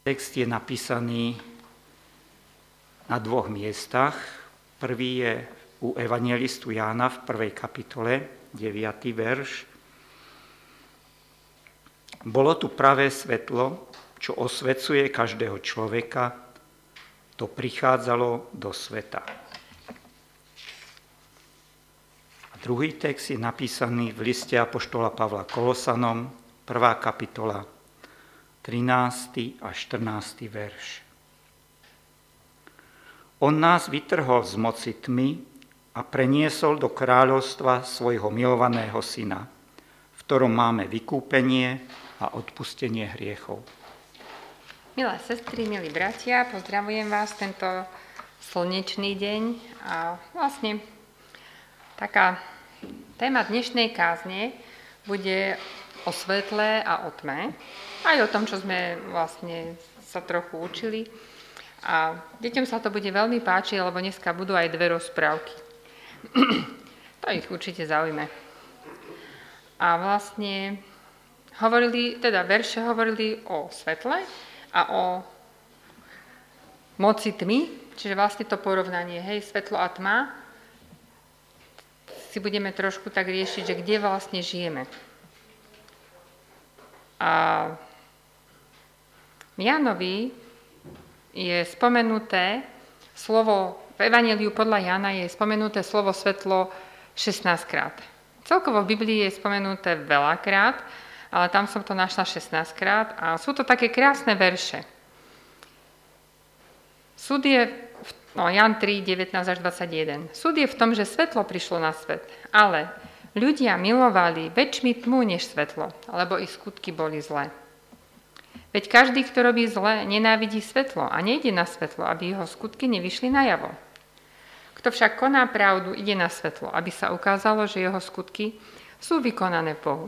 Text je napísaný na dvoch miestach. Prvý je u evangelistu Jána v 1. kapitole, 9. verš. Bolo tu pravé svetlo, čo osvecuje každého človeka, to prichádzalo do sveta. A druhý text je napísaný v liste apoštola Pavla Kolosanom, 1. kapitola, 13. a 14. verš. On nás vytrhol z moci tmy a preniesol do kráľovstva svojho milovaného syna, v ktorom máme vykúpenie a odpustenie hriechov. Milé sestry, milí bratia, pozdravujem vás tento slnečný deň a vlastne taká téma dnešnej kázne bude o svetle a o tme, aj o tom, čo sme vlastne sa trochu učili. A deťom sa to bude veľmi páčiť, lebo dneska budú aj dve rozprávky. To ich určite zaujme. A vlastne verše hovorili o svetle a o moci tmy, čiže vlastne to porovnanie, svetlo a tma, si budeme trošku tak riešiť, že kde vlastne žijeme. A v Jánovi je spomenuté slovo, v Evanjeliu podľa Jána je spomenuté slovo svetlo 16 krát. Celkovo v Biblii je spomenuté veľakrát, ale tam som to našla 16 krát a sú to také krásne verše. Súd je, Ján 3, 19 až 21. Súd je v tom, že svetlo prišlo na svet, ale ľudia milovali väčšmi tmu než svetlo, lebo ich skutky boli zlé. Veď každý, kto robí zle, nenávidí svetlo a nejde na svetlo, aby jeho skutky nevyšli najavo. Kto však koná pravdu, ide na svetlo, aby sa ukázalo, že jeho skutky sú vykonané v Bohu.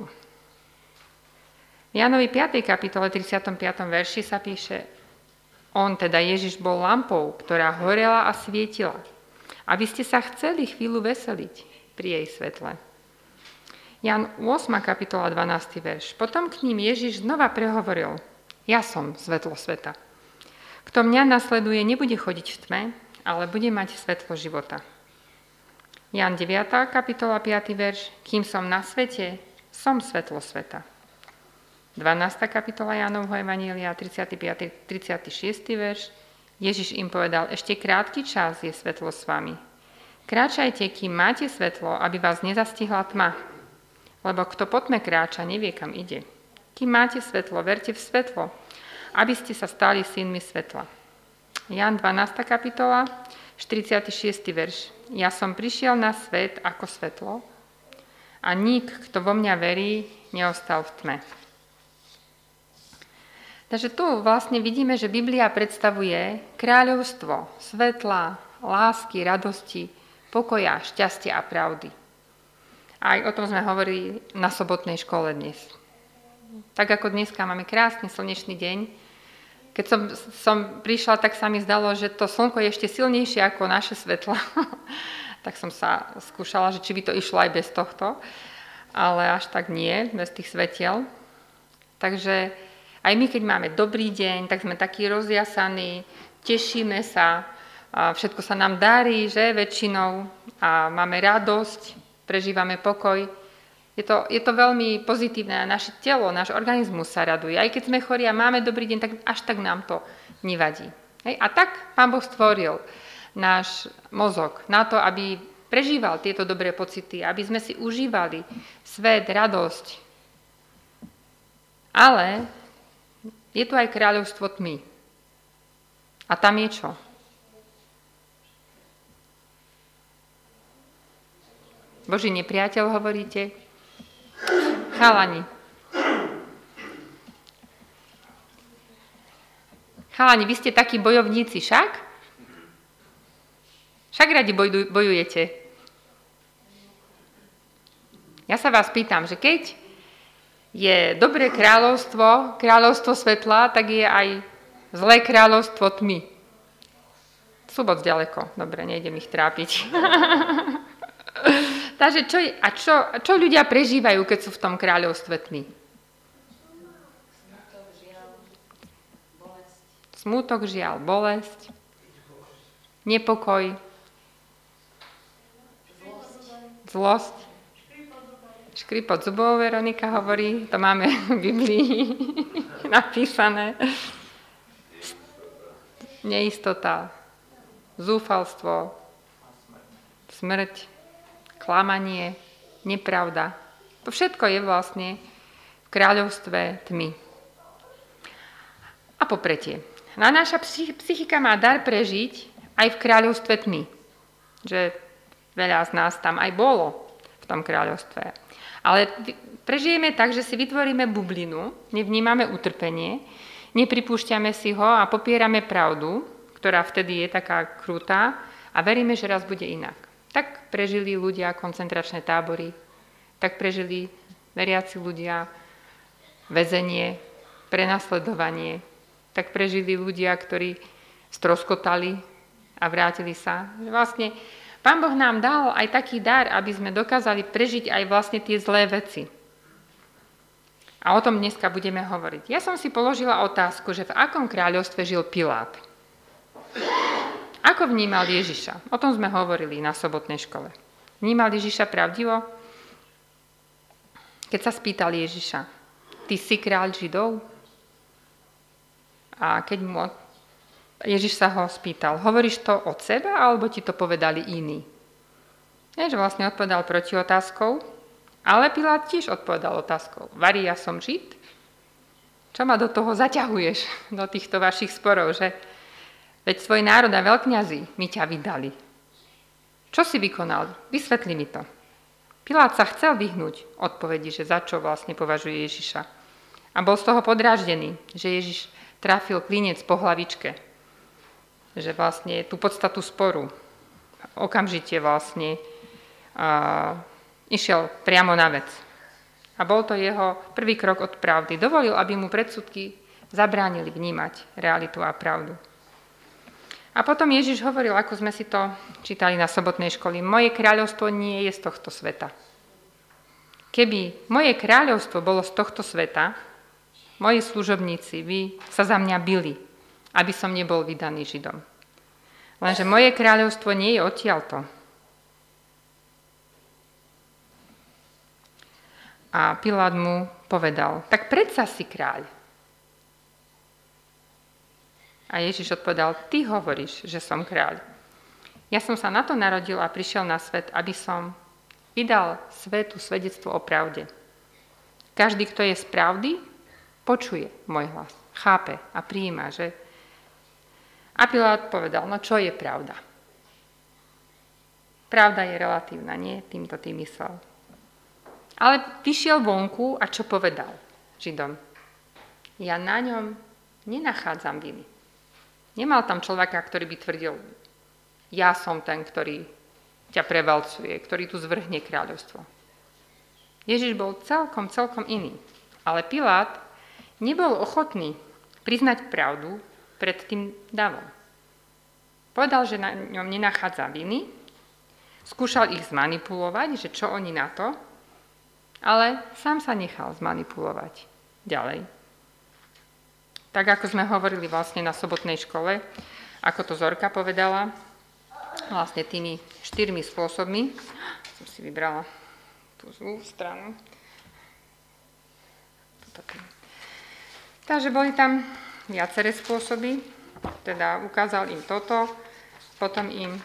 V Jánovi 5. kapitole 35. verši sa píše: On, teda Ježiš, bol lampou, ktorá horela a svietila, aby ste sa chceli chvíľu veseliť pri jej svetle. Ján 8. kapitola 12. verš. Potom k ním Ježiš znova prehovoril: Ja som svetlo sveta. Kto mňa nasleduje, nebude chodiť v tme, ale bude mať svetlo života. Ján 9. kapitola 5. verš. Kým som na svete, som svetlo sveta. 12. kapitola Jánovho Evanjelia, 35. 36. verš. Ježiš im povedal: Ešte krátky čas je svetlo s vami. Kráčajte, kým máte svetlo, aby vás nezastihla tma. Lebo kto po tme kráča, nevie, kam ide. Kým máte svetlo, verte v svetlo, aby ste sa stali synmi svetla. Ján 12. kapitola, 46. verš. Ja som prišiel na svet ako svetlo a nik, kto vo mňa verí, neostal v tme. Takže tu vlastne vidíme, že Biblia predstavuje kráľovstvo svetla, lásky, radosti, pokoja, šťastia a pravdy. Aj o tom sme hovorili na sobotnej škole dnes. Tak ako dneska máme krásny slnečný deň, keď som prišla, tak sa mi zdalo, že to slnko je ešte silnejšie ako naše svetla. Tak som sa skúšala, že či by to išlo aj bez tohto, ale až tak nie, bez tých svetiel. Takže aj my, keď máme dobrý deň, tak sme takí rozjasaní, tešíme sa, a všetko sa nám darí, že väčšinou, a máme radosť, prežívame pokoj. Je to veľmi pozitívne a naše telo, náš organizmus sa raduje. Aj keď sme chorí a máme dobrý deň, tak až tak nám to nevadí. A tak Pán Boh stvoril náš mozog na to, aby prežíval tieto dobré pocity, aby sme si užívali svet, radosť. Ale je tu aj kráľovstvo tmy. A tam je čo? Boží nepriateľ, hovoríte? Chalani. Chalani, vy ste takí bojovníci, však? Však radi bojujete. Ja sa vás pýtam, že keď je dobré kráľovstvo, kráľovstvo svetla, tak je aj zlé kráľovstvo tmy. Sú moc ďaleko. Dobre, nejdem ich trápiť. Takže čo ľudia prežívajú, keď sú v tom kráľovstve tmy? smútok, žiaľ, bolesť, nepokoj, zlosť, škripot zubov, Veronika hovorí, to máme v Biblii napísané, neistota, zúfalstvo, smrť, klamanie, nepravda. To všetko je vlastne v kráľovstve tmy. A po tretie, naša psychika má dar prežiť aj v kráľovstve tmy. Že veľa z nás tam aj bolo v tom kráľovstve. Ale prežijeme tak, že si vytvoríme bublinu, nevnímame utrpenie, nepripúšťame si ho a popierame pravdu, ktorá vtedy je taká krutá a veríme, že raz bude inak. Tak prežili ľudia koncentračné tábory, tak prežili veriaci ľudia väzenie, prenasledovanie, tak prežili ľudia, ktorí stroskotali a vrátili sa. Vlastne Pán Boh nám dal aj taký dar, aby sme dokázali prežiť aj vlastne tie zlé veci. A o tom dneska budeme hovoriť. Ja som si položila otázku, že v akom kráľovstve žil Pilát? Ako vnímal Ježiša? O tom sme hovorili na sobotnej škole. Vnímal Ježiša pravdivo? Keď sa spýtal Ježiša, ty si kráľ Židov? A keď mu Ježiš sa ho spýtal, hovoríš to od seba, alebo ti to povedali iní? Nie, že vlastne odpovedal proti otázkou, ale Pilát tiež odpovedal otázkou. Vari, ja som Žid? Čo ma do toho zaťahuješ, do týchto vašich sporov, že veď svoj národ a veľkňazi mi ťa vydali. Čo si vykonal? Vysvetli mi to. Pilát sa chcel vyhnúť odpovedi, že za čo vlastne považuje Ježiša. A bol z toho podráždený, že Ježiš trafil klinec po hlavičke. Že vlastne tú podstatu sporu okamžite vlastne išiel priamo na vec. A bol to jeho prvý krok od pravdy. Dovolil, aby mu predsudky zabránili vnímať realitu a pravdu. A potom Ježiš hovoril, ako sme si to čítali na sobotnej škole, moje kráľovstvo nie je z tohto sveta. Keby moje kráľovstvo bolo z tohto sveta, moji služobníci, vy sa za mňa bili, aby som nebol vydaný Židom. Lenže moje kráľovstvo nie je odtiaľto. A Pilát mu povedal, tak predsa si kráľ. A Ježiš odpovedal, ty hovoríš, že som kráľ. Ja som sa na to narodil a prišiel na svet, aby som vydal svetu svedectvo o pravde. Každý, kto je z pravdy, počuje môj hlas, chápe a prijíma, že... A Pilát povedal, no čo je pravda? Pravda je relatívna, nie? Týmto tým myslel. Ale vyšiel vonku a čo povedal Židom? Ja na ňom nenachádzam viny. Nemal tam človeka, ktorý by tvrdil, ja som ten, ktorý ťa prevalcuje, ktorý tu zvrhne kráľovstvo. Ježiš bol celkom iný. Ale Pilát nebol ochotný priznať pravdu pred tým davom. Povedal, že na ňom nenachádza viny, skúšal ich zmanipulovať, že čo oni na to, ale sám sa nechal zmanipulovať ďalej. Tak ako sme hovorili vlastne na sobotnej škole, ako to Zorka povedala, vlastne tými 4 spôsobmi, som si vybrala tú zlú stranu. Takže boli tam viaceré spôsoby, teda ukázal im toto, potom im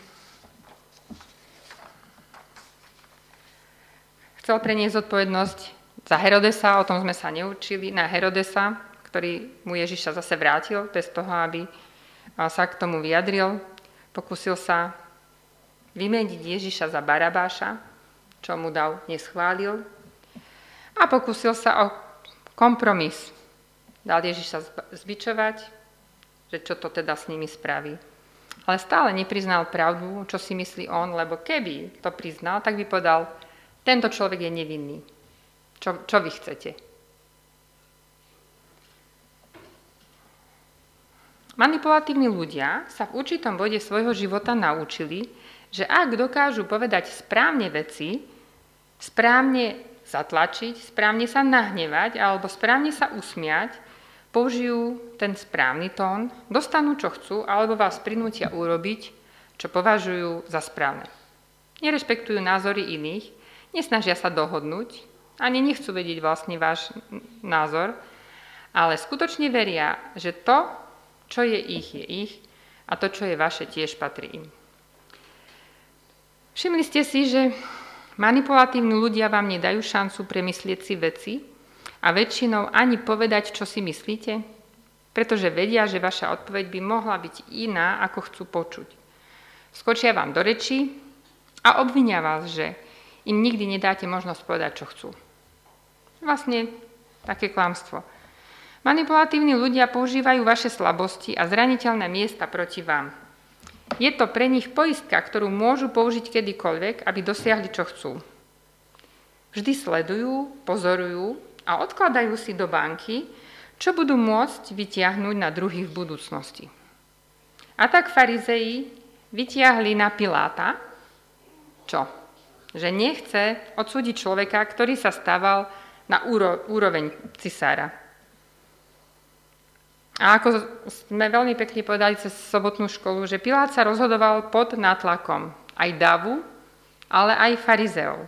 chcel preniesť zodpovednosť za Herodesa, o tom sme sa neučili, na Herodesa, ktorý mu Ježiša zase vrátil, bez toho, aby sa k tomu vyjadril. Pokúsil sa vymeniť Ježiša za Barabáša, čo mu dal, neschválil. A pokúsil sa o kompromis. Dal Ježiša zbičovať, že čo to teda s nimi spraví. Ale stále nepriznal pravdu, čo si myslí on, lebo keby to priznal, tak by povedal, tento človek je nevinný. Čo vy chcete? Manipulatívni ľudia sa v určitom bode svojho života naučili, že ak dokážu povedať správne veci, správne zatlačiť, správne sa nahnevať alebo správne sa usmiať, použijú ten správny tón, dostanú, čo chcú, alebo vás prinútia urobiť, čo považujú za správne. Nerešpektujú názory iných, nesnažia sa dohodnúť, ani nechcú vedieť vlastne váš názor, ale skutočne veria, že to, čo je ich, a to, čo je vaše, tiež patrí im. Všimli ste si, že manipulatívni ľudia vám nedajú šancu premyslieť si veci a väčšinou ani povedať, čo si myslíte, pretože vedia, že vaša odpoveď by mohla byť iná, ako chcú počuť. Skočia vám do rečí a obvinia vás, že im nikdy nedáte možnosť povedať, čo chcú. Vlastne také klamstvo. Manipulatívni ľudia používajú vaše slabosti a zraniteľné miesta proti vám. Je to pre nich poistka, ktorú môžu použiť kedykoľvek, aby dosiahli, čo chcú. Vždy sledujú, pozorujú a odkladajú si do banky, čo budú môcť vytiahnuť na druhých v budúcnosti. A tak farizei vytiahli na Piláta, čo? Že nechce odsúdiť človeka, ktorý sa stával na úroveň cisára. A ako sme veľmi pekne povedali cez sobotnú školu, že Pilát sa rozhodoval pod nátlakom aj davu, ale aj farizeov.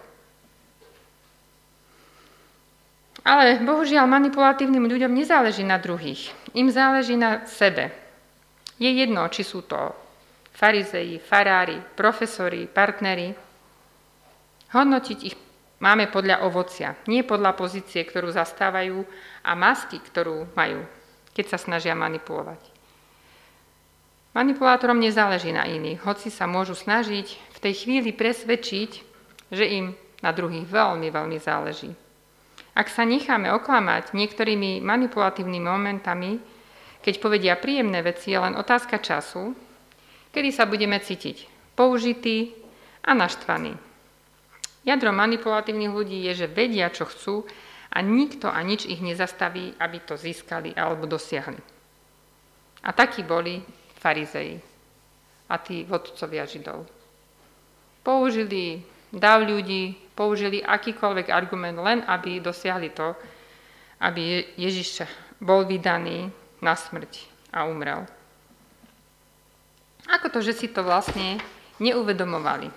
Ale bohužiaľ manipulatívnym ľuďom nezáleží na druhých. Im záleží na sebe. Je jedno, či sú to farizei, farári, profesori, partneri. Hodnotiť ich máme podľa ovocia, nie podľa pozície, ktorú zastávajú a masky, ktorú majú, keď sa snažia manipulovať. Manipulátorom nezáleží na iných, hoci sa môžu snažiť v tej chvíli presvedčiť, že im na druhých veľmi, veľmi záleží. Ak sa necháme oklamať niektorými manipulatívnymi momentami, keď povedia príjemné veci, je len otázka času, kedy sa budeme cítiť použití a naštvaní. Jadro manipulatívnych ľudí je, že vedia, čo chcú, a nikto a nič ich nezastaví, aby to získali alebo dosiahli. A takí boli farizei a tí vodcovia Židov. Použili dav ľudí, použili akýkoľvek argument, len aby dosiahli to, aby Ježiš bol vydaný na smrť a umrel. Ako to, že si to vlastne neuvedomovali?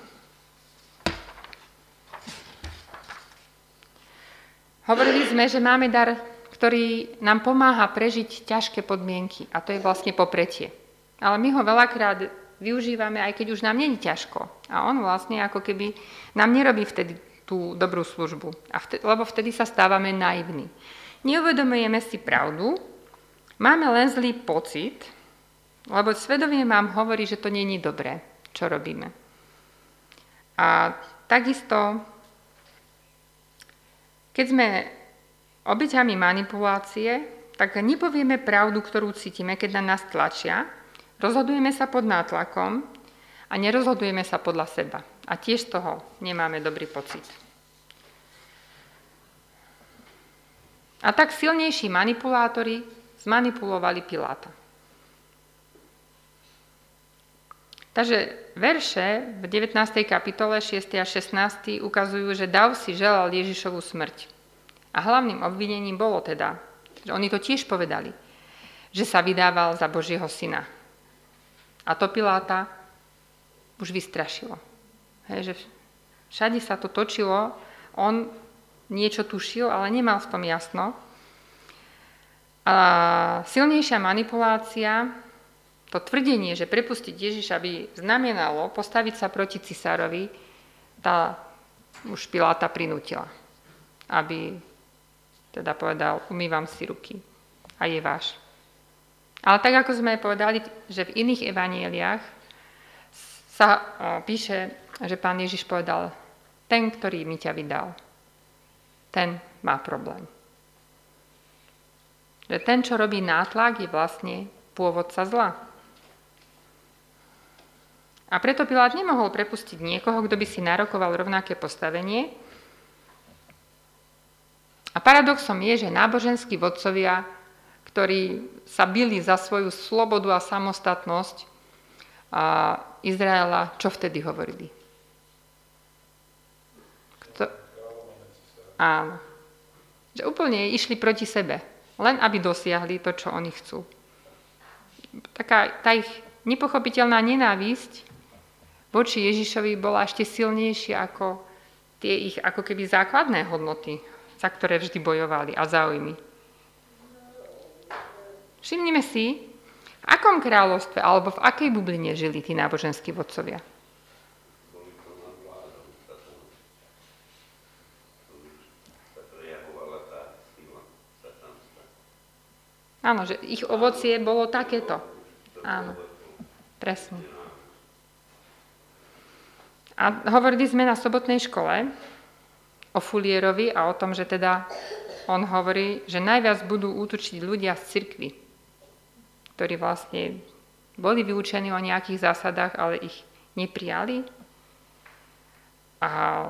Hovorili sme, že máme dar, ktorý nám pomáha prežiť ťažké podmienky, a to je vlastne popretie. Ale my ho veľakrát využívame, aj keď už nám nie je ťažko. A on vlastne ako keby nám nerobí vtedy tú dobrú službu, lebo vtedy sa stávame naivní. Neuvedomujeme si pravdu, máme len zlý pocit, lebo svedomie nám hovorí, že to nie je dobré, čo robíme. A takisto, keď sme obeťami manipulácie, tak nepovieme pravdu, ktorú cítime, keď na nás tlačia, rozhodujeme sa pod nátlakom a nerozhodujeme sa podľa seba. A tiež z toho nemáme dobrý pocit. A tak silnejší manipulátori zmanipulovali Piláta. Takže verše v 19. kapitole 6. a 16. ukazujú, že dav si želal Ježišovu smrť. A hlavným obvinením bolo teda, že oni to tiež povedali, že sa vydával za Božieho syna. A to Piláta už vystrašilo. Že všade sa to točilo, on niečo tušil, ale nemal v tom jasno. A silnejšia manipulácia, to tvrdenie, že prepustiť Ježiša by znamenalo postaviť sa proti cisárovi, tá už Piláta prinútila, aby teda povedal, umývam si ruky a je váš. Ale tak, ako sme povedali, že v iných evanjeliách sa píše, že Pán Ježiš povedal, ten, ktorý mi ťa vydal, ten má problém. Že ten, čo robí nátlak, je vlastne pôvodca zla. A preto Pilát nemohol prepustiť niekoho, kto by si nárokoval rovnaké postavenie. A paradoxom je, že náboženskí vodcovia, ktorí sa bili za svoju slobodu a samostatnosť Izraela, čo vtedy hovorili? Áno. Že úplne išli proti sebe. len aby dosiahli to, čo oni chcú. Taká tá ich nepochopiteľná nenávisť voči Ježišovi bola ešte silnejšia ako tie ich ako keby základné hodnoty, za ktoré vždy bojovali a záujmy. Všimnime si, v akom kráľovstve alebo v akej bubline žili tí náboženskí vodcovia. Áno, že ich ovocie bolo takéto. Áno, presne. A hovorili sme na sobotnej škole o Fulierovi a o tom, že teda on hovorí, že najviac budú útočiť ľudia z cirkvi, ktorí vlastne boli vyučení o nejakých zásadách, ale ich neprijali. A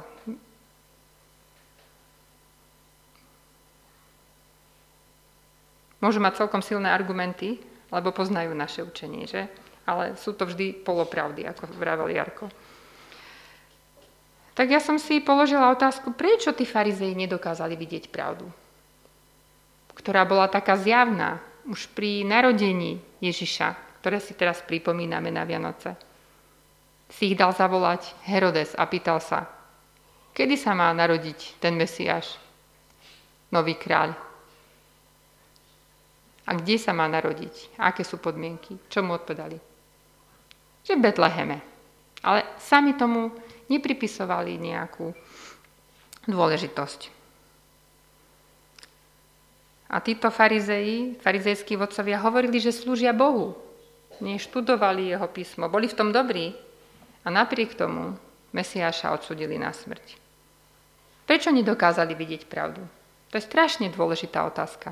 môžu mať celkom silné argumenty, lebo poznajú naše učenie, že? Ale sú to vždy polopravdy, ako vravel Jarko. Tak ja som si položila otázku, prečo tí farizei nedokázali vidieť pravdu, ktorá bola taká zjavná už pri narodení Ježiša, ktoré si teraz pripomíname na Vianoce. Si ich dal zavolať Herodes a pýtal sa, kedy sa má narodiť ten Mesiáš, nový kráľ. A kde sa má narodiť? Aké sú podmienky? Čo mu odpovedali? Že v Betleheme. Ale sami tomu nepripisovali nejakú dôležitosť. A títo farizejskí vodcovia hovorili, že slúžia Bohu. Neštudovali jeho písmo, boli v tom dobrí. A napriek tomu Mesiáša odsúdili na smrť. Prečo nedokázali vidieť pravdu? To je strašne dôležitá otázka.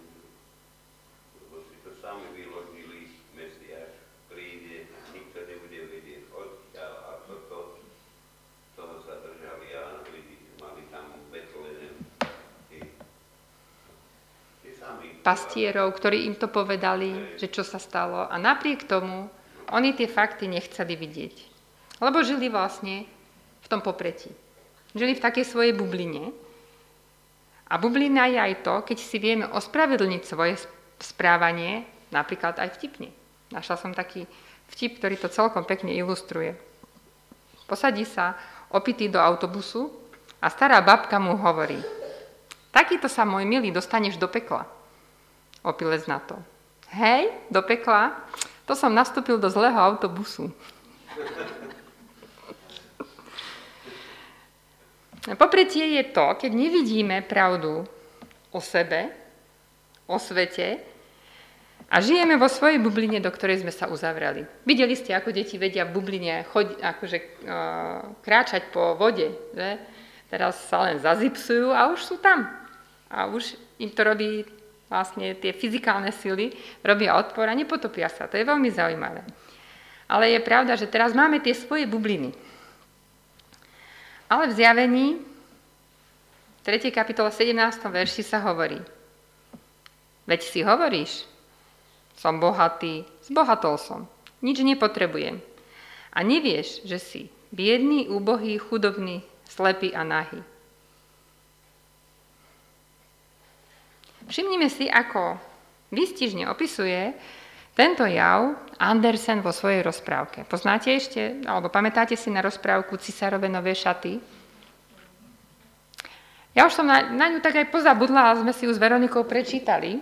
Pastierov, ktorí im to povedali, že čo sa stalo. A napriek tomu oni tie fakty nechceli vidieť. Lebo žili vlastne v tom popretí. Žili v takej svojej bubline. A bublina je aj to, keď si vieme ospravedlniť svoje správanie, napríklad aj vtipne. Našla som taký vtip, ktorý to celkom pekne ilustruje. Posadí sa opitý do autobusu a stará babka mu hovorí: takýto sa, môj milý, dostaneš do pekla. Opilec na to: hej, do pekla? To som nastúpil do zlého autobusu. Popretie je to, keď nevidíme pravdu o sebe, o svete a žijeme vo svojej bubline, do ktorej sme sa uzavreli. Videli ste, ako deti vedia v bubline kráčať po vode. Že? Teraz sa len zazipsujú a už sú tam. A už im to robí vlastne tie fyzikálne sily, robia odpor a nepotopia sa. To je veľmi zaujímavé. Ale je pravda, že teraz máme tie svoje bubliny. Ale v Zjavení, 3. kapitole 17. verši sa hovorí: veď si hovoríš, som bohatý, zbohatol som, nič nepotrebujem. A nevieš, že si biedný, úbohý, chudobný, slepý a nahý. Všimnime si, ako výstižne opisuje tento jav Andersen vo svojej rozprávke. Poznáte ešte, alebo pamätáte si na rozprávku Cisárove nové šaty? Ja už som na ňu tak aj pozabudla, ale sme si ju s Veronikou prečítali.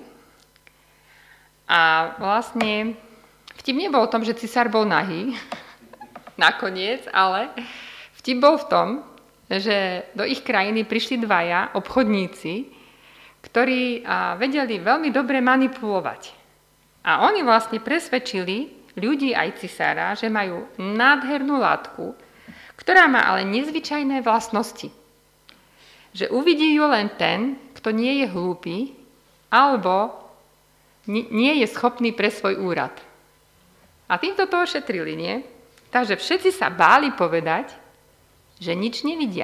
A vlastne vtip nebol v tom, že cisár bol nahý, nakoniec, ale vtip bol v tom, že do ich krajiny prišli dvaja obchodníci, ktorí vedeli veľmi dobre manipulovať. A oni vlastne presvedčili ľudí aj cisára, že majú nádhernú látku, ktorá má ale nezvyčajné vlastnosti. Že uvidí ju len ten, kto nie je hlúpy, alebo nie je schopný pre svoj úrad. A týmto to ošetrili, nie? Takže všetci sa báli povedať, že nič nevidia.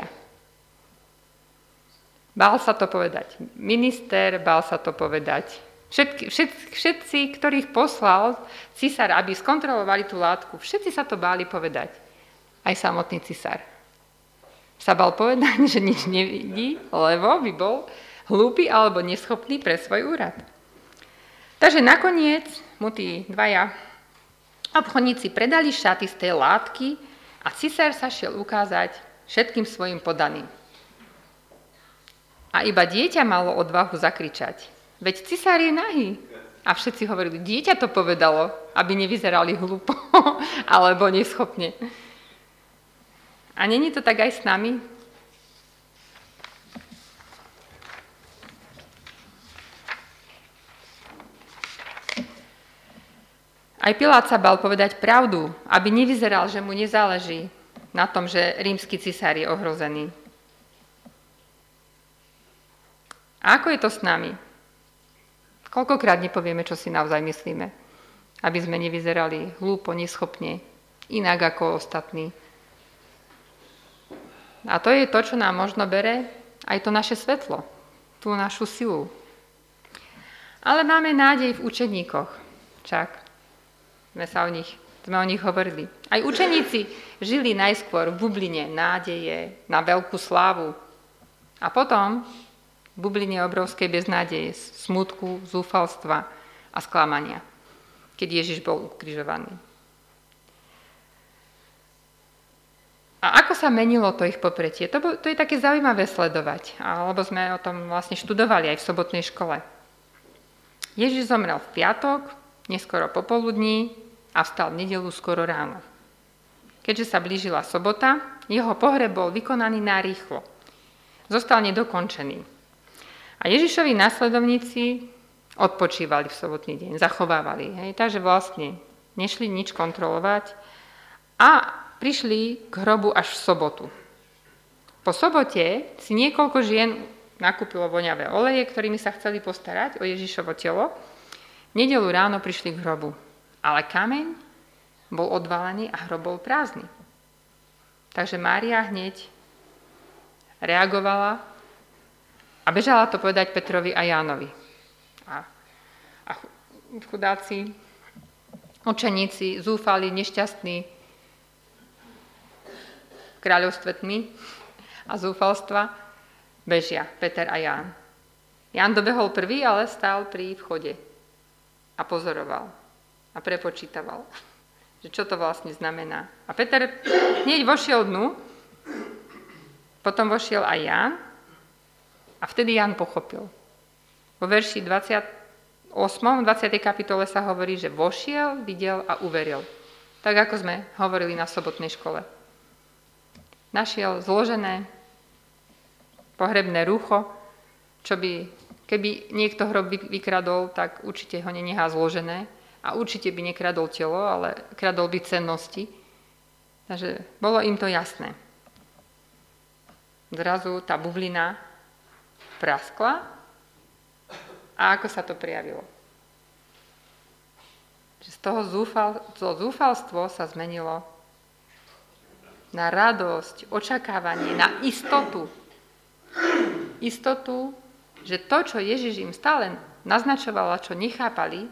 Bál sa to povedať minister, bál sa to povedať všetci, ktorých poslal cisár, aby skontrolovali tú látku, všetci sa to báli povedať. Aj samotný cisár sa bál povedať, že nič nevidí, lebo by bol hlúpy alebo neschopný pre svoj úrad. Takže nakoniec mu tí dvaja obchodníci predali šaty z tej látky a cisár sa šiel ukázať všetkým svojim podaným. A iba dieťa malo odvahu zakričať: veď cisár je nahý. A všetci hovorili: dieťa to povedalo, aby nevyzerali hlúpo alebo neschopne. A není to tak aj s nami? Aj Pilát sa bal povedať pravdu, aby nevyzeral, že mu nezáleží na tom, že rímsky cisár je ohrozený. A ako je to s nami? Koľkokrát nepovieme, čo si naozaj myslíme, aby sme nevyzerali hlúpo, neschopne, inak ako ostatní. A to je to, čo nám možno bere aj to naše svetlo, tú našu silu. Ale máme nádej v učeníkoch. Čak, sme o nich hovorili. Aj učeníci žili najskôr v bubline nádeje na veľkú slávu. A potom v bubline obrovskej beznádeje, smútku, zúfalstva a sklamania, keď Ježiš bol ukrižovaný. A ako sa menilo to ich popretie? To je také zaujímavé sledovať, alebo sme o tom vlastne študovali aj v sobotnej škole. Ježiš zomrel v piatok, neskoro popoludní, a vstal v nedeľu skoro ráno. Keďže sa blížila sobota, jeho pohreb bol vykonaný narýchlo. Zostal nedokončený. A Ježišovi následovníci odpočívali v sobotný deň, zachovávali. Takže vlastne nešli nič kontrolovať a prišli k hrobu až v sobotu. Po sobote si niekoľko žien nakúpilo voňavé oleje, ktorými sa chceli postarať o Ježišovo telo. V nedeľu ráno prišli k hrobu. Ale kameň bol odvalený a hrob bol prázdny. Takže Mária hneď reagovala a bežala to povedať Petrovi a Jánovi. A chudáci, učeníci, zúfali, nešťastní v kráľovstve tmy a zúfalstva, bežia Peter a Ján. Ján dobehol prvý, ale stál pri vchode a pozoroval. A prepočítaval, že čo to vlastne znamená. A Peter hneď vošiel dnu, potom vošiel aj Ján a vtedy Ján pochopil. Vo verši 28. 20. kapitole sa hovorí, že vošiel, videl a uveril. Tak ako sme hovorili na sobotnej škole. Našiel zložené pohrebné rúcho, čo by, keby niekto hrob vykradol, tak určite ho nenechá zložené. A určite by nekradol telo, ale kradol by cennosti. Takže bolo im to jasné. Zrazu tá bublina praskla a ako sa to prejavilo? Že z toho zúfalstvo sa zmenilo na radosť, očakávanie, na istotu. Istotu, že to, čo Ježiš im stále naznačoval a čo nechápali,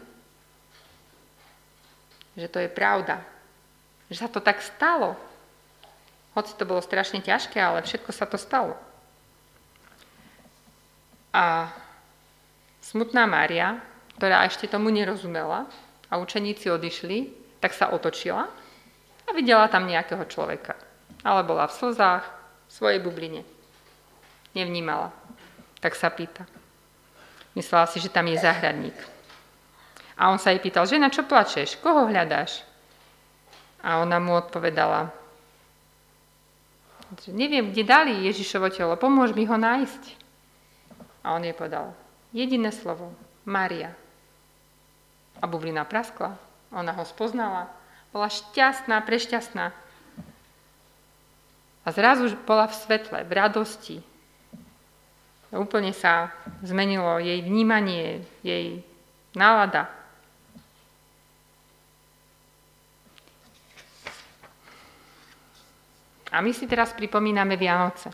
že to je pravda. Že sa to tak stalo. Hoci to bolo strašne ťažké, ale všetko sa to stalo. A smutná Mária, ktorá ešte tomu nerozumela a učeníci odišli, tak sa otočila a videla tam nejakého človeka. Ale bola v slzách, v svojej bubline. Nevnímala. Tak sa pýta. Myslela si, že tam je záhradník. A on sa jej pýtal: žena, čo plačeš? Koho hľadáš? A ona mu odpovedala: neviem, kde dali Ježišovo telo, pomôž mi ho nájsť. A on jej povedal jediné slovo: Mária. A bublina praskla. Ona ho spoznala. Bola šťastná, prešťastná. A zrazu bola v svetle, v radosti. Úplne sa zmenilo jej vnímanie, jej nálada. A my si teraz pripomíname Vianoce.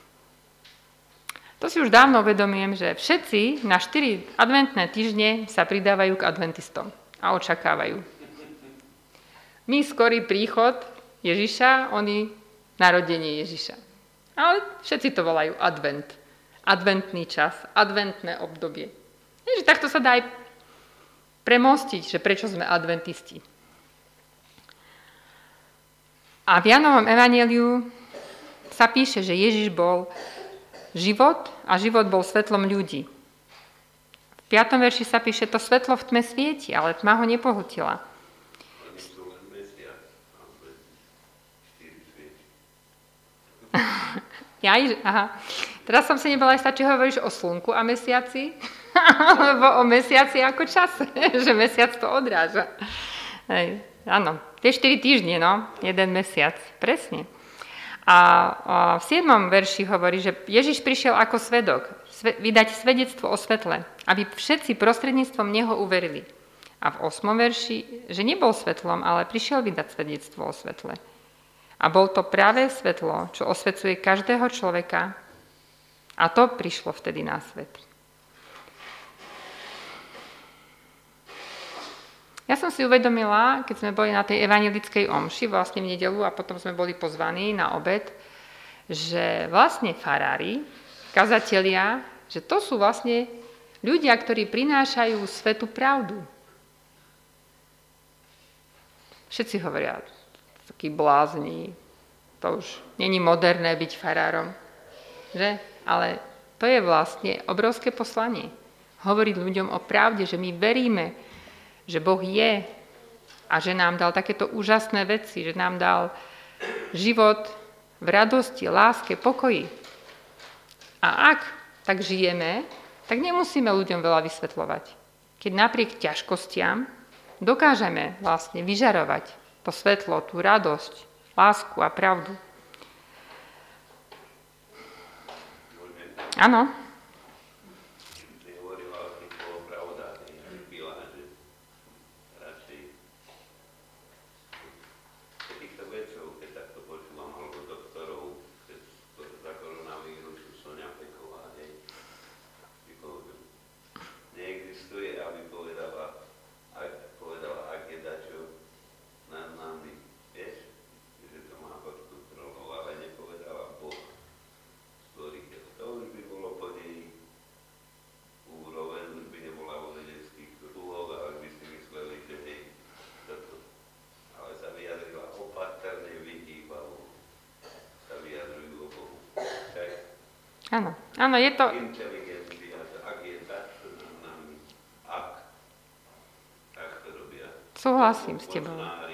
To si už dávno uvedomujem, že všetci na 4 adventné týždne sa pridávajú k adventistom a očakávajú. My skorý príchod Ježiša, oni narodenie Ježiša. Ale všetci to volajú advent. Adventný čas, adventné obdobie. Takže takto sa dá aj premostiť, že prečo sme adventisti. A v Jánovom evanjeliu sa píše, že Ježiš bol život a život bol svetlom ľudí. V 5. verši sa píše, to svetlo v tme svieti, ale tma ho nepohltila. Aha. Teraz som si nebola istá, či hovoríš o slnku a mesiaci, alebo o mesiaci ako čase, že mesiac to odráža. Hej. Áno, tie 4 týždne, no, 1 mesiac, presne. A v 7. verši hovorí, že Ježiš prišiel ako svedok, vydať svedectvo o svetle, aby všetci prostredníctvom neho uverili. A v 8. verši, že nebol svetlom, ale prišiel vydať svedectvo o svetle. A bol to práve svetlo, čo osvecuje každého človeka, a to prišlo vtedy na svet. Ja som si uvedomila, keď sme boli na tej evanjelickej omši, vlastne v nedeľu a potom sme boli pozvaní na obed, že vlastne farári, kazatelia, že to sú vlastne ľudia, ktorí prinášajú svätú pravdu. Všetci hovoria, takí blázni, to už není moderné byť farárom, že? Ale to je vlastne obrovské poslanie. Hovoriť ľuďom o pravde, že my veríme, že Boh je a že nám dal takéto úžasné veci, že nám dal život v radosti, láske, pokoji. A ak tak žijeme, tak nemusíme ľuďom veľa vysvetľovať. Keď napriek ťažkostiam dokážeme vlastne vyžarovať to svetlo, tú radosť, lásku a pravdu. Áno. Áno, áno, je to... Súhlasím s tebou.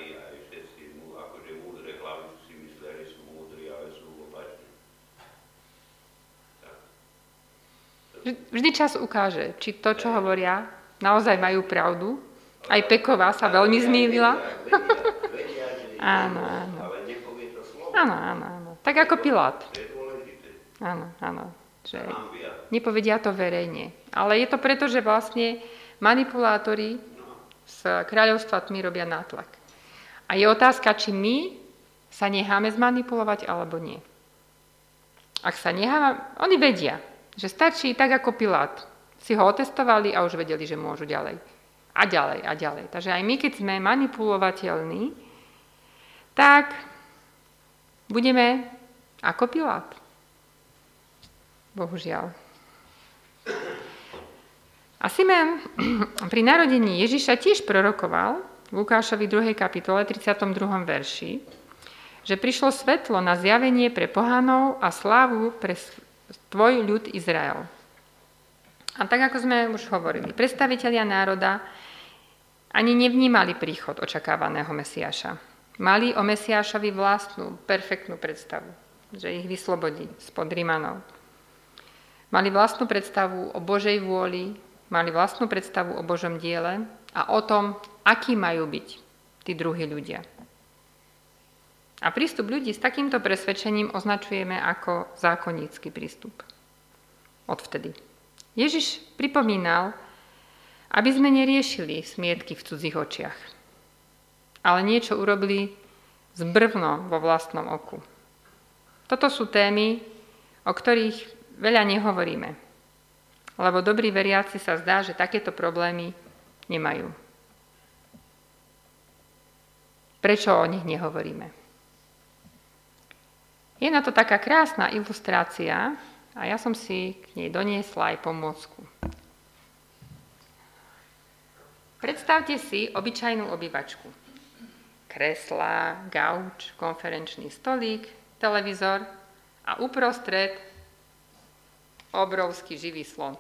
Vždy čas ukáže, či to, čo hovoria, naozaj majú pravdu. Aj Peková sa veľmi zmýlila. Áno, áno. Áno, áno, áno. Tak ako Pilát. Áno, áno. Že nepovedia to verejne. Ale je to preto, že vlastne manipulátori z kráľovstva tmy robia nátlak. A je otázka, či my sa necháme zmanipulovať, alebo nie. Ak sa necháme, oni vedia, že stačí tak ako Pilát. Si ho otestovali a už vedeli, že môžu ďalej. A ďalej, a ďalej. Takže aj my, keď sme manipulovateľní, tak budeme ako Pilát. Bohužiaľ. A Simeon pri narodení Ježiša tiež prorokoval v Lukášovi 2. kapitole 32. verši, že prišlo svetlo na zjavenie pre pohanov a slávu pre tvoj ľud Izrael. A tak, ako sme už hovorili, predstavitelia národa ani nevnímali príchod očakávaného Mesiáša. Mali o Mesiášovi vlastnú, perfektnú predstavu, že ich vyslobodí spod Rimanov. Mali vlastnú predstavu o Božej vôli, mali vlastnú predstavu o Božom diele a o tom, akí majú byť tí druhí ľudia. A prístup ľudí s takýmto presvedčením označujeme ako zákonnícky prístup. Odvtedy. Ježiš pripomínal, aby sme neriešili smietky v cudzích očiach, ale niečo urobili zbrvno vo vlastnom oku. Toto sú témy, o ktorých veľa nehovoríme, lebo dobrí veriaci sa zdá, že takéto problémy nemajú. Prečo o nich nehovoríme? Je na to taká krásna ilustrácia a ja som si k nej doniesla aj pomôcku. Predstavte si obyčajnú obývačku. Kreslá, gauč, konferenčný stolík, televízor a uprostred obrovský živý slon.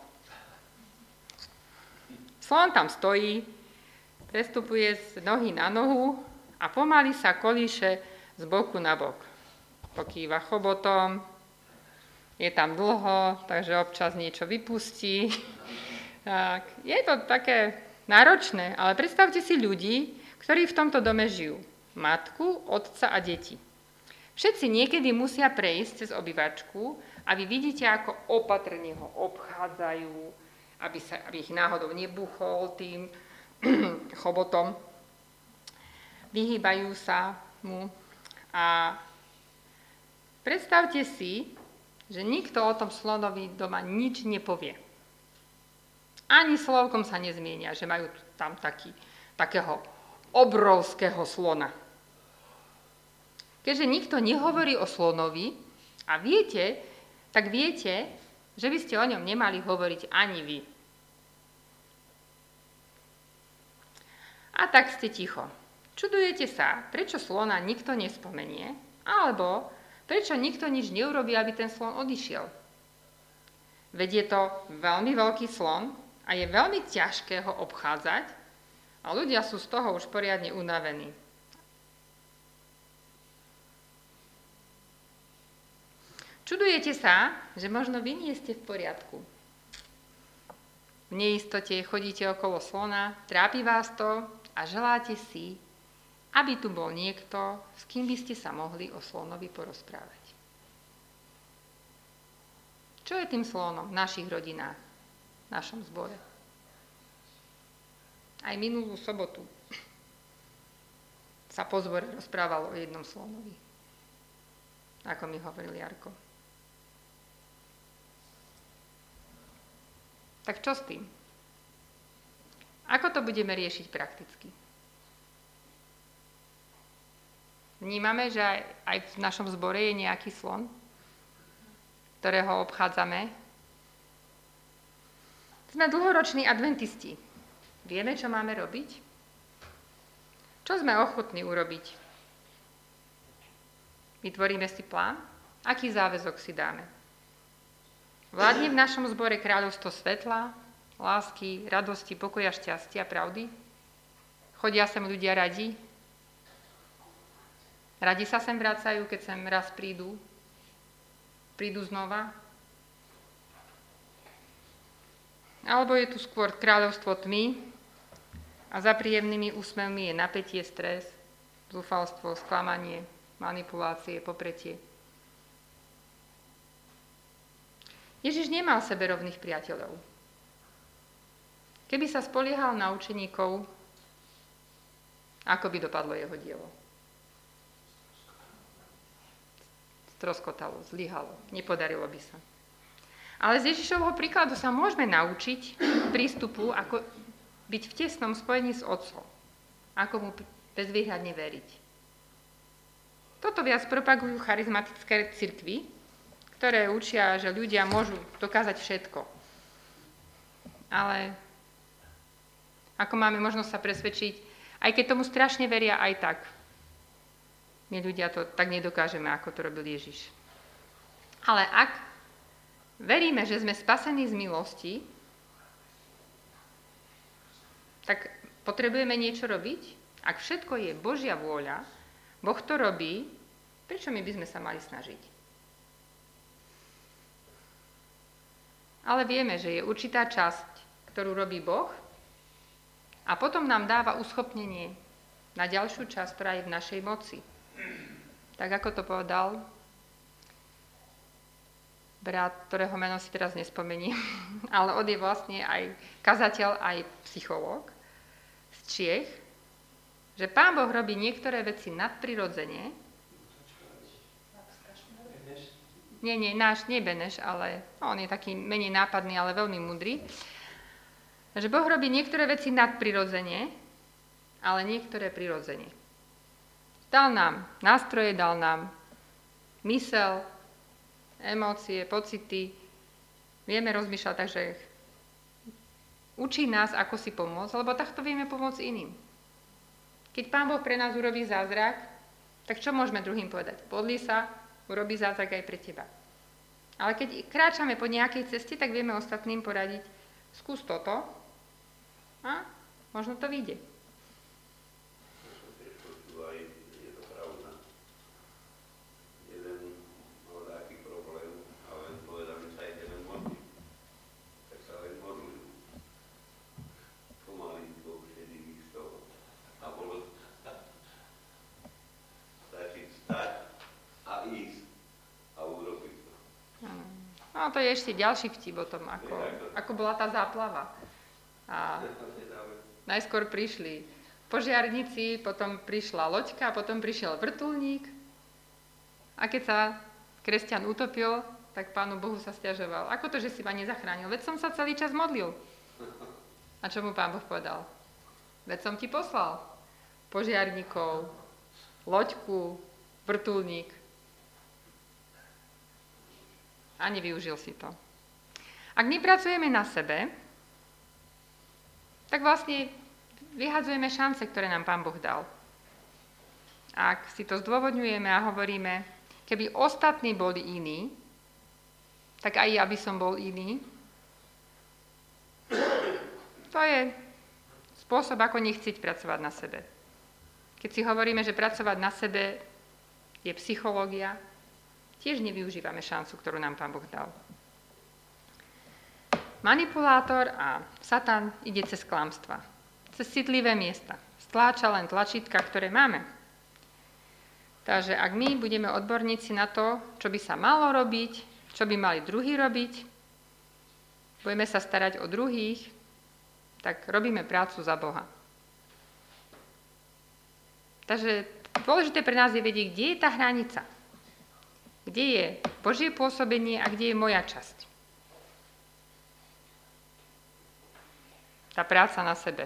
Slon tam stojí, prestupuje z nohy na nohu a pomaly sa kolíše z boku na bok. Pokýva chobotom, je tam dlho, takže občas niečo vypustí. Tak, je to také náročné, ale predstavte si ľudí, ktorí v tomto dome žijú. Matku, otca a deti. Všetci niekedy musia prejsť cez obývačku a vy vidíte, ako opatrne ho obchádzajú, aby ich náhodou nebuchol tým chobotom. Vyhýbajú sa mu a predstavte si, že nikto o tom slonovi doma nič nepovie. Ani slovkom sa nezmienia, že majú tam takého obrovského slona. Keďže nikto nehovorí o slonovi a viete, tak viete, že by ste o ňom nemali hovoriť ani vy. A tak ste ticho. Čudujete sa, prečo slona nikto nespomenie, alebo prečo nikto nič neurobí, aby ten slon odišiel. Veď je to veľmi veľký slon a je veľmi ťažké ho obchádzať a ľudia sú z toho už poriadne unavení. Čudujete sa, že možno vy nie ste v poriadku. V neistote chodíte okolo slona, trápi vás to a želáte si, aby tu bol niekto, s kým by ste sa mohli o slonovi porozprávať. Čo je tým slonom v našich rodinách, v našom zbore? Aj minulú sobotu sa po zbore rozprávalo o jednom slonovi, ako mi hovoril Jarko. Tak čo s tým? Ako to budeme riešiť prakticky? Vnímame, že aj v našom zbore je nejaký slon, ktorého obchádzame. Sme dlhoroční adventisti. Vieme, čo máme robiť? Čo sme ochotní urobiť? Vytvoríme si plán? Aký záväzok si dáme? Vládne v našom zbore kráľovstvo svetla, lásky, radosti, pokoja, šťastia, pravdy? Chodia sem ľudia radi? Radi sa sem vracajú, keď sem raz prídu? Prídu znova? Alebo je tu skôr kráľovstvo tmy a za príjemnými úsmevmi je napätie, stres, zúfalstvo, sklamanie, manipulácie, popretie. Ježiš nemal seberovných priateľov. Keby sa spoliehal na učeníkov, ako by dopadlo jeho dielo? Stroskotalo, zlyhalo, nepodarilo by sa. Ale z Ježišovho príkladu sa môžeme naučiť prístupu, ako byť v tesnom spojení s Otcom, ako mu bezvýhradne veriť. Toto viac propagujú charizmatické cirkvi, ktoré učia, že ľudia môžu dokázať všetko. Ale ako máme možnosť sa presvedčiť, aj keď tomu strašne veria aj tak, my ľudia to tak nedokážeme, ako to robil Ježiš. Ale ak veríme, že sme spasení z milosti, tak potrebujeme niečo robiť. Ak všetko je Božia vôľa, Boh to robí, prečo my by sme sa mali snažiť? Ale vieme, že je určitá časť, ktorú robí Boh a potom nám dáva uschopnenie na ďalšiu časť, ktorá je v našej moci. Tak ako to povedal brat, ktorého meno si teraz nespomeniem, ale on je vlastne aj kazateľ, aj psychológ z Čiech, že Pán Boh robí niektoré veci nadprirodzene. Nie, náš nie Beneš, ale on je taký menej nápadný, ale veľmi múdry. Že Boh robí niektoré veci nadprirodzene, ale niektoré prirodzene. Dal nám nástroje, dal nám mysel, emócie, pocity. Vieme rozmýšľať, takže Učí nás, ako si pomôcť, lebo takto vieme pomôcť iným. Keď Pán Boh pre nás urobí zázrak, tak čo môžeme druhým povedať? Podli sa, urobí zázrak aj pre teba. Ale keď kráčame po nejakej ceste, tak vieme ostatným poradiť, skús toto a možno to vyjde. No to je ešte ďalší vtip o tom, ako bola tá záplava. A najskôr prišli požiarníci, potom prišla loďka, potom prišiel vrtuľník. A keď sa kresťan utopil, tak Pánu Bohu sa sťažoval. Ako to, že si ma nezachránil? Veď som sa celý čas modlil. A čo mu Pán Boh povedal? Veď som ti poslal požiarníkov, loďku, vrtuľník. A nevyužil si to. Ak nepracujeme na sebe, tak vlastne vyhadzujeme šance, ktoré nám Pán Boh dal. Ak si to zdôvodňujeme a hovoríme, keby ostatní boli iní, tak aj ja by som bol iný, to je spôsob, ako nechcieť pracovať na sebe. Keď si hovoríme, že pracovať na sebe je psychológia, tiež nevyužívame šancu, ktorú nám Pán Boh dal. Manipulátor a Satan ide cez klamstva, cez citlivé miesta. Stláča len tlačítka, ktoré máme. Takže ak my budeme odborníci na to, čo by sa malo robiť, čo by mali druhí robiť, budeme sa starať o druhých, tak robíme prácu za Boha. Takže dôležité pre nás je vedieť, kde je tá hranica. Kde je Božie pôsobenie a kde je moja časť. Tá práca na sebe.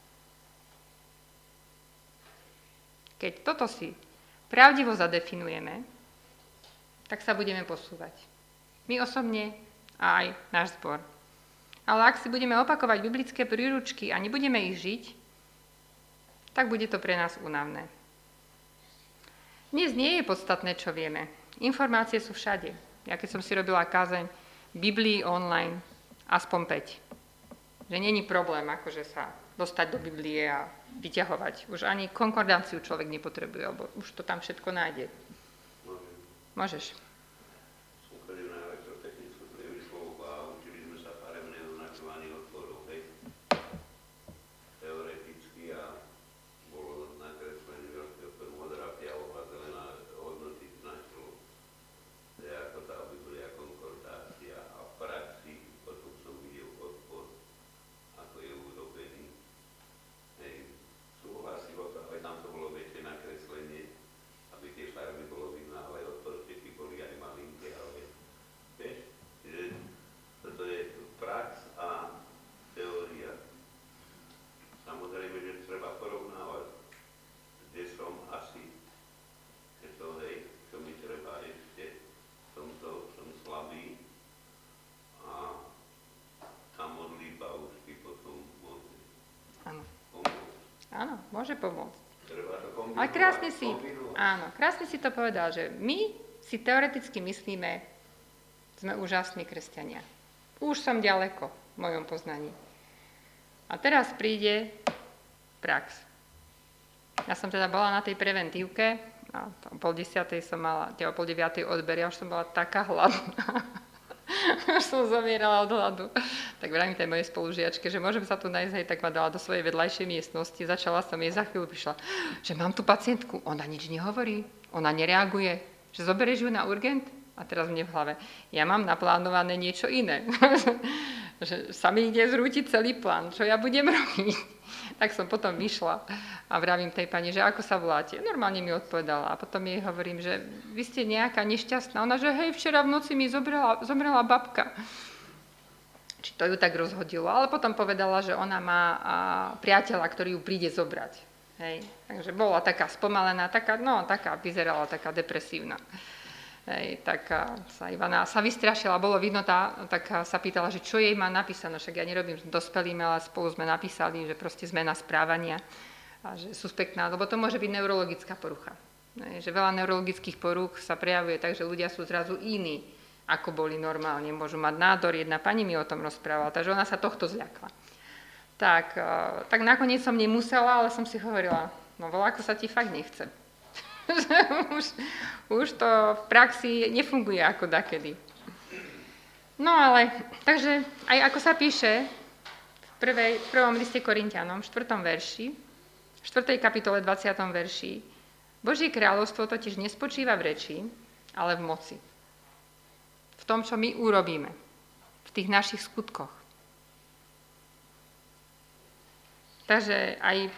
Keď toto si pravdivo zadefinujeme, tak sa budeme posúvať. My osobne a aj náš zbor. Ale ak si budeme opakovať biblické príručky a nebudeme ich žiť, tak bude to pre nás únavné. Dnes nie je podstatné, čo vieme. Informácie sú všade. Ja keď som si robila kázeň Biblii online, aspoň 5. Že není problém akože sa dostať do Biblie a vyťahovať. Už ani konkordanciu človek nepotrebuje, lebo už to tam všetko nájde. Môžeš. Áno, môže pomôcť. Ale krásne si to povedal, že my si teoreticky myslíme, sme úžasní kresťania. Už som ďaleko v mojom poznaní. A teraz príde prax. Ja som teda bola na tej preventívke, a o 8:30 som mala, o 8:30 odber, ja už som bola taká hladná. Už som zomierala od hladu. Tak vravím tej mojej spolužiačke, že môžem sa tu nájsť, hej, tak ma dala do svojej vedľajšej miestnosti. Začala som jej, za chvíľu prišla, že mám tu pacientku, ona nič nehovorí, ona nereaguje, že zoberieš ju na urgent? A teraz mne v hlave, ja mám naplánované niečo iné. Že sa mi ide zrútiť celý plán, čo ja budem robiť. Tak som potom vyšla a vravím tej pani, že ako sa voláte. Normálne mi odpovedala a potom jej hovorím, že vy ste nejaká nešťastná. Ona, že hej, včera v noci mi zomrela babka. Či to ju tak rozhodilo. Ale potom povedala, že ona má priateľa, ktorý ju príde zobrať. Hej. Takže bola taká spomalená, taká vyzerala taká depresívna. Hej, tak sa Ivana sa vystrašila, bolo vidno, tak sa pýtala, že čo jej má napísané, však ja nerobím s dospelými, ale spolu sme napísali, že proste zmena správania a že suspektná, lebo to môže byť neurologická porucha. Hej, že veľa neurologických porúch sa prejavuje tak, že ľudia sú zrazu iní, ako boli normálne, môžu mať nádor, jedna pani mi o tom rozprávala, takže ona sa tohto zľakla. Tak nakoniec som nemusela, ale som si hovorila, no voľako sa ti fakt nechce. už to v praxi nefunguje ako dakedy. No ale, takže aj ako sa píše v prvom liste Korinťanom, 4. verši, 4. kapitole 20. verši, Božie kráľovstvo totiž nespočíva v reči, ale v moci. V tom, čo my urobíme, v tých našich skutkoch. Takže aj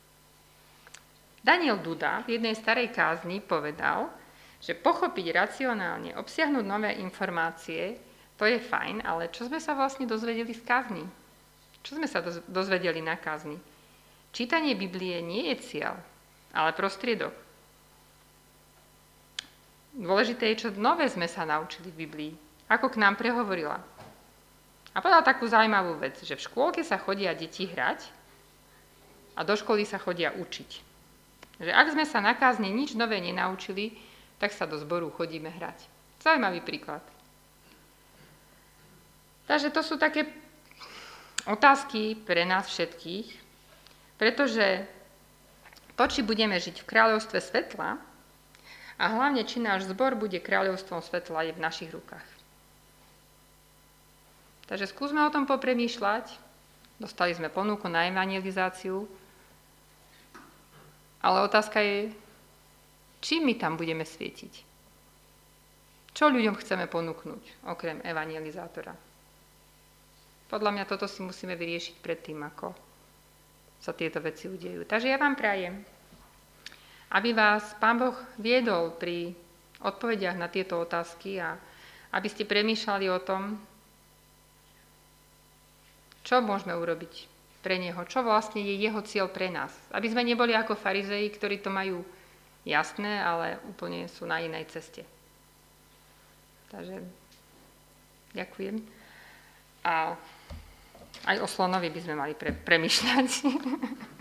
Daniel Duda v jednej starej kázni povedal, že pochopiť racionálne, obsiahnuť nové informácie, to je fajn, ale čo sme sa vlastne dozvedeli z kázni? Čo sme sa dozvedeli na kázni? Čítanie Biblie nie je cieľ, ale prostriedok. Dôležité je, čo nové sme sa naučili v Biblii, ako k nám prehovorila. A povedal takú zaujímavú vec, že v škôlke sa chodia deti hrať a do školy sa chodia učiť. Že ak sme sa na kázni nič nové nenaučili, tak sa do zboru chodíme hrať. Zaujímavý príklad. Takže to sú také otázky pre nás všetkých, pretože to, či budeme žiť v kráľovstve svetla a hlavne, či náš zbor bude kráľovstvom svetla, je v našich rukách. Takže skúsme o tom popremýšľať. Dostali sme ponuku na evangelizáciu, ale otázka je, čím my tam budeme svietiť? Čo ľuďom chceme ponúknuť, okrem evangelizátora? Podľa mňa toto si musíme vyriešiť predtým, ako sa tieto veci udejú. Takže ja vám prajem, aby vás Pán Boh viedol pri odpovediach na tieto otázky a aby ste premýšľali o tom, čo môžeme urobiť pre Neho, čo vlastne je Jeho cieľ pre nás. Aby sme neboli ako farizei, ktorí to majú jasné, ale úplne sú na inej ceste. Takže ďakujem. A aj o slonovi by sme mali premýšľať.